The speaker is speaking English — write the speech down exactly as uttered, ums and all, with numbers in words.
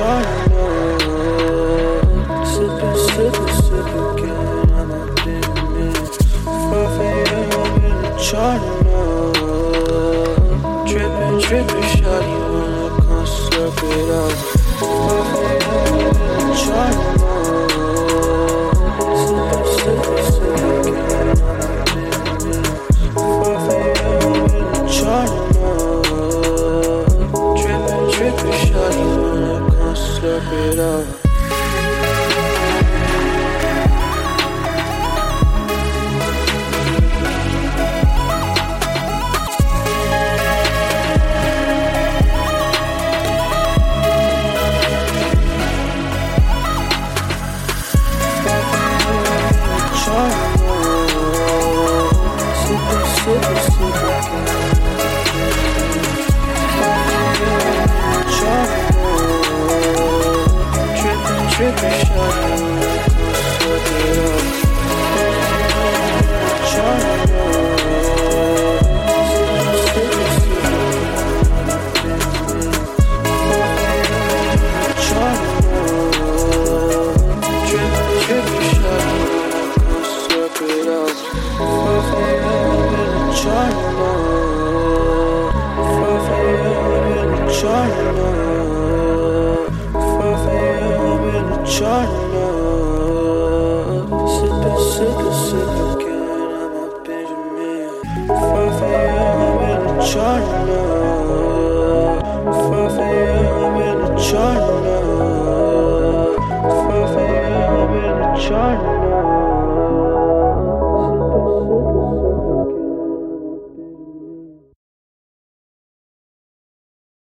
China, sippin', sippin', sippin', getting on my business. five a.m. in the China, trippin', trippin', shawty wanna come slurp it up. five a.m. in the China, sippin', sippin', sippin', getting on my business. five a.m. in the China, trippin', trippin', shawty wanna come slurp it up. Trippin', shawty, slurp it up. China, sippin', sippin', China, trippin', trippin', shawty, slurp it up. five a.m. in China, five a.m. in China, five a.m. in China, sippin', sippin', sippin', getting on my Benjamin. five a.m. in China.